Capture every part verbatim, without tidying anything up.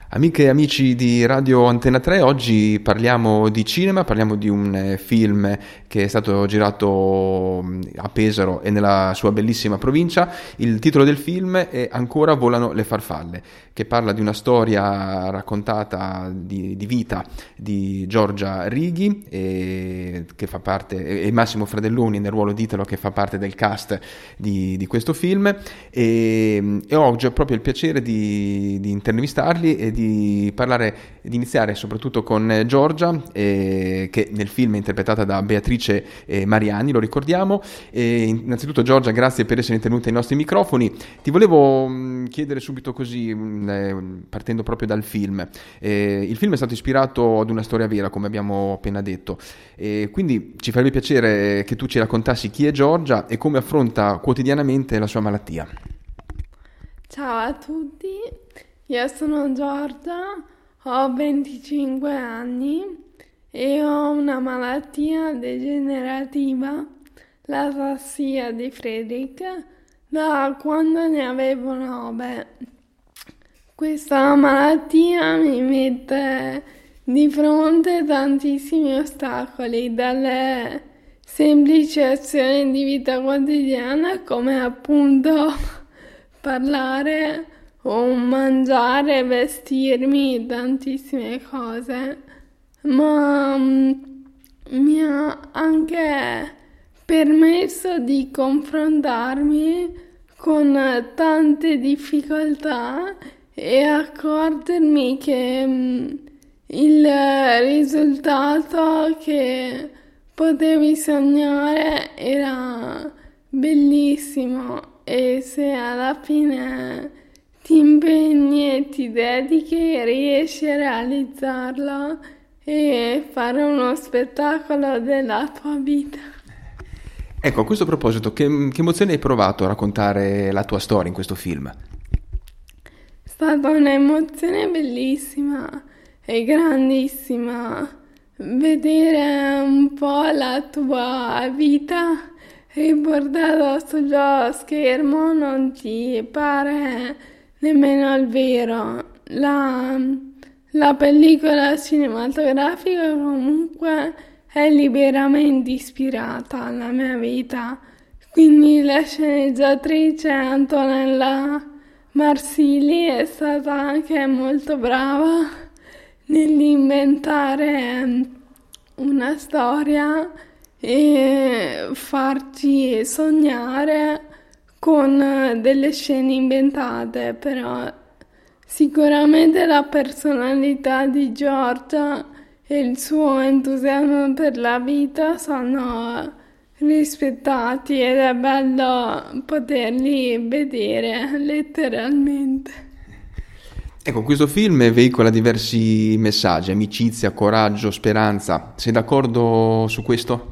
Amiche e amici di Radio Antena tre, oggi parliamo di cinema, parliamo di un eh, film che è stato girato mh, a Pesaro e nella sua bellissima provincia. Il titolo del film è Ancora volano le farfalle, che parla di una storia raccontata di, di vita di Giorgia Righi, e, che fa parte, e Massimo Fradelloni nel ruolo di Italo, che fa parte del cast di, di questo film, e, e oggi ho proprio il piacere di, di intervistarli e di parlare, di iniziare soprattutto con Giorgia, eh, che nel film è interpretata da Beatrice eh, Mariani, lo ricordiamo. E innanzitutto, Giorgia, grazie per essere intervenuta ai nostri microfoni. Ti volevo mh, chiedere subito così, mh, eh, partendo proprio dal film. Eh, il film è stato ispirato ad una storia vera, come abbiamo appena detto, e quindi ci farebbe piacere che tu ci raccontassi chi è Giorgia e come affronta quotidianamente la sua malattia. Ciao a tutti, io sono Giorgia, ho venticinque anni e ho una malattia degenerativa, l'atassia di Friedrich, da quando ne avevo nove. Questa malattia mi mette di fronte a tantissimi ostacoli, dalle semplici azioni di vita quotidiana come appunto parlare o mangiare, vestirmi, tantissime cose, ma um, mi ha anche permesso di confrontarmi con tante difficoltà e accorgermi che um, il risultato che potevi sognare era bellissimo, e se alla fine ti impegni e ti dedichi, riesci a realizzarlo e fare uno spettacolo della tua vita. Ecco, a questo proposito, che, che emozione hai provato a raccontare la tua storia in questo film? È stata un'emozione bellissima e grandissima vedere un po' la tua vita riportata sullo schermo. Non ti pare nemmeno il vero. La, la pellicola cinematografica comunque è liberamente ispirata alla mia vita, quindi la sceneggiatrice Antonella Marsili è stata anche molto brava nell'inventare una storia e farci sognare con delle scene inventate, però sicuramente la personalità di Giorgia e il suo entusiasmo per la vita sono rispettati ed è bello poterli vedere letteralmente. Ecco, questo film veicola diversi messaggi: amicizia, coraggio, speranza. Sei d'accordo su questo?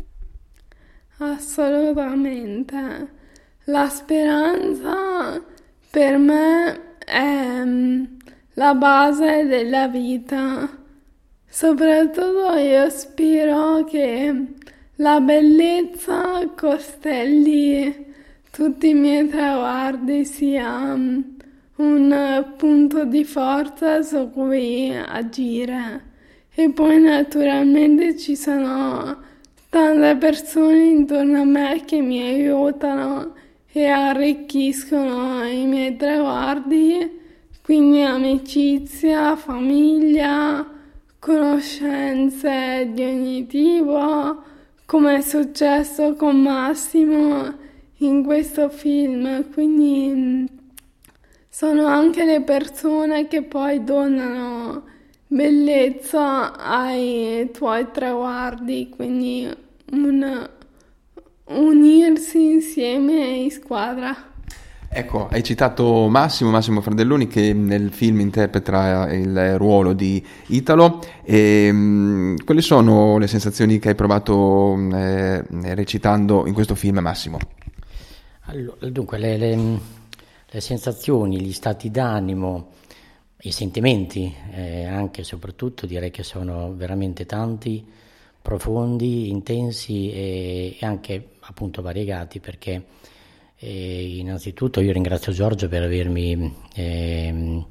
Assolutamente. La speranza per me è la base della vita. Soprattutto io spero che la bellezza costelli tutti i miei traguardi, sia un punto di forza su cui agire. E poi naturalmente ci sono tante persone intorno a me che mi aiutano e arricchiscono i miei traguardi, quindi amicizia, famiglia, conoscenze di ogni tipo, come è successo con Massimo in questo film. Quindi sono anche le persone che poi donano bellezza ai tuoi traguardi, quindi un unirsi insieme in squadra. Ecco, hai citato Massimo, Massimo Fradelloni, che nel film interpreta il ruolo di Italo. E, mh, quali sono le sensazioni che hai provato eh, recitando in questo film, Massimo? Allora, dunque, le, le, le sensazioni, gli stati d'animo, i sentimenti, eh, anche e soprattutto, direi che sono veramente tanti, profondi, intensi e, e anche appunto variegati, perché eh, innanzitutto io ringrazio Giorgio per avermi eh,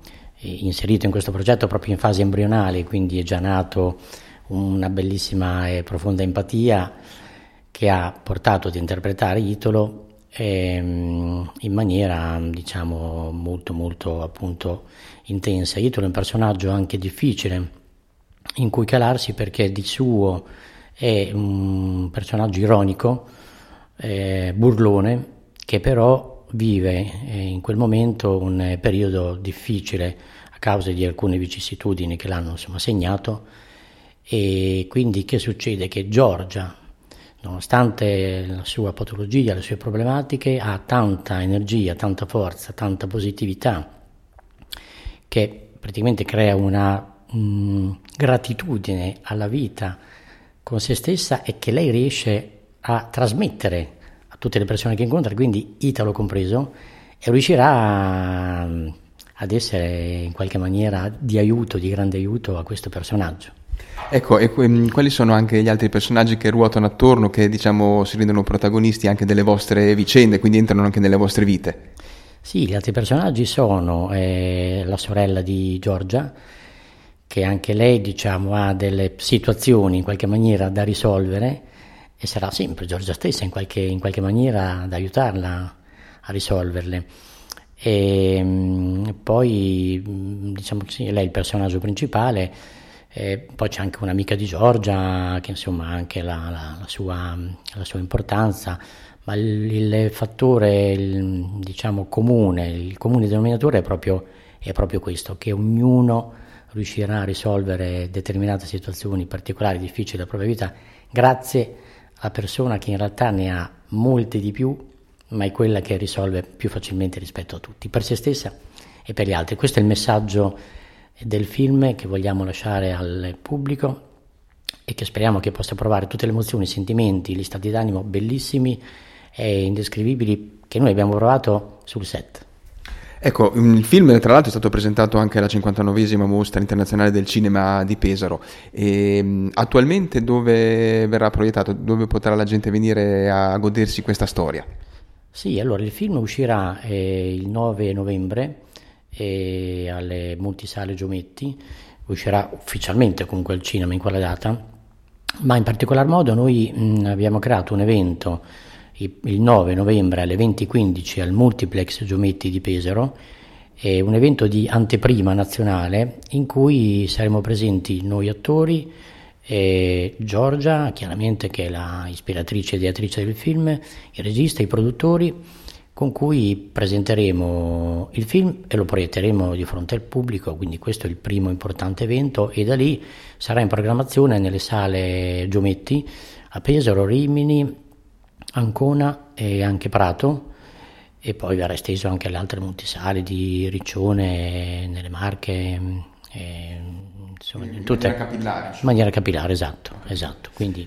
inserito in questo progetto proprio in fase embrionale, quindi è già nato una bellissima e profonda empatia che ha portato ad interpretare Italo ehm, in maniera, diciamo, molto molto appunto intensa. Italo è un personaggio anche difficile in cui calarsi, perché di suo è un personaggio ironico, eh, burlone, che però vive eh, in quel momento un eh, periodo difficile a causa di alcune vicissitudini che l'hanno, insomma, segnato. E quindi che succede? Che Giorgia, nonostante la sua patologia, le sue problematiche, ha tanta energia, tanta forza, tanta positività, che praticamente crea una mh, gratitudine alla vita con se stessa, e che lei riesce a trasmettere a tutte le persone che incontra, quindi Italo compreso, e riuscirà a, ad essere in qualche maniera di aiuto, di grande aiuto a questo personaggio. Ecco, e que- quali sono anche gli altri personaggi che ruotano attorno, che diciamo si rendono protagonisti anche delle vostre vicende, quindi entrano anche nelle vostre vite? Sì, gli altri personaggi sono eh, la sorella di Giorgia, che anche lei, diciamo, ha delle situazioni in qualche maniera da risolvere, e sarà sempre Giorgia stessa in qualche, in qualche maniera ad aiutarla a risolverle. E mh, poi, diciamo che sì, lei è il personaggio principale. E poi c'è anche un'amica di Giorgia che, insomma, ha anche la, la, la, sua, la sua importanza, ma il, il fattore il, diciamo comune, il comune denominatore è proprio, è proprio questo, che ognuno riuscirà a risolvere determinate situazioni particolari, difficili della propria vita, grazie alla persona che in realtà ne ha molte di più, ma è quella che risolve più facilmente rispetto a tutti, per se stessa e per gli altri. Questo è il messaggio del film che vogliamo lasciare al pubblico, e che speriamo che possa provare tutte le emozioni, i sentimenti, gli stati d'animo bellissimi e indescrivibili che noi abbiamo provato sul set. Ecco, il film tra l'altro è stato presentato anche alla cinquantanovesima Mostra Internazionale del Cinema di Pesaro. E attualmente dove verrà proiettato? Dove potrà la gente venire a godersi questa storia? Sì, allora il film uscirà eh, il nove novembre e alle Multisale Giometti, uscirà ufficialmente comunque al cinema in quella data, ma in particolar modo noi mh, abbiamo creato un evento il nove novembre alle venti e quindici al Multiplex Giometti di Pesaro, è un evento di anteprima nazionale in cui saremo presenti noi attori, e Giorgia chiaramente, che è la ispiratrice e ideatrice del film, il regista, i produttori, con cui presenteremo il film e lo proietteremo di fronte al pubblico. Quindi questo è il primo importante evento, e da lì sarà in programmazione nelle sale Giometti a Pesaro, Rimini, Ancona e anche Prato, e poi verrà esteso anche alle altre multisale di Riccione, nelle Marche, e, insomma, in, in tutte, maniera capillare. In maniera capillare, esatto, esatto. Quindi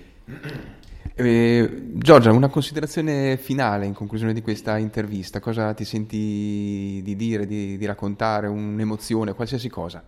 Eh, Giorgia, una considerazione finale in conclusione di questa intervista. Cosa ti senti di dire, di, di raccontare, un'emozione, qualsiasi cosa?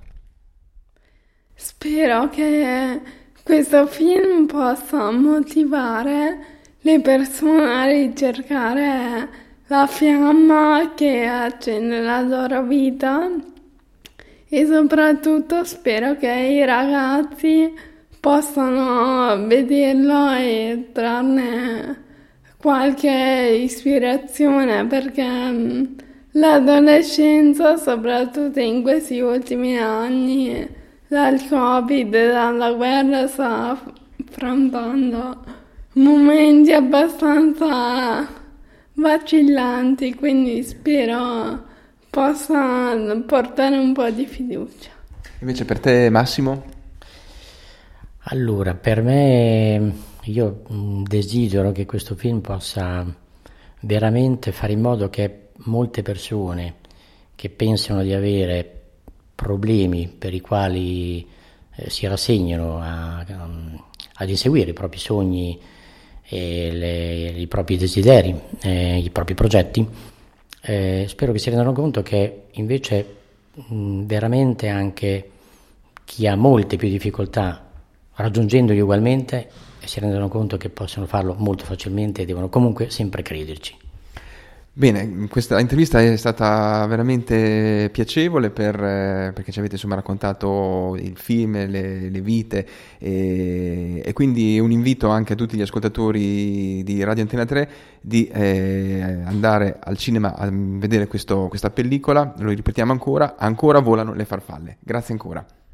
Spero che questo film possa motivare le persone a ricercare la fiamma che accende la loro vita, e soprattutto spero che i ragazzi possano vederlo e trarne qualche ispirazione, perché mh, l'adolescenza, soprattutto in questi ultimi anni, dal Covid e dalla guerra, sta affrontando momenti abbastanza vacillanti, quindi spero possa portare un po' di fiducia. Invece per te, Massimo? Allora, per me, io desidero che questo film possa veramente fare in modo che molte persone che pensano di avere problemi per i quali eh, si rassegnano a, a, ad inseguire i propri sogni e le, i propri desideri, eh, i propri progetti, eh, spero che si rendano conto che invece mh, veramente anche chi ha molte più difficoltà, raggiungendoli ugualmente, si rendono conto che possono farlo molto facilmente e devono comunque sempre crederci. Bene, questa intervista è stata veramente piacevole per, eh, perché ci avete insomma raccontato il film, le, le vite e, e quindi un invito anche a tutti gli ascoltatori di Radio Antena tre di eh, andare al cinema a vedere questo, questa pellicola. Lo ripetiamo ancora, ancora volano le farfalle. Grazie ancora.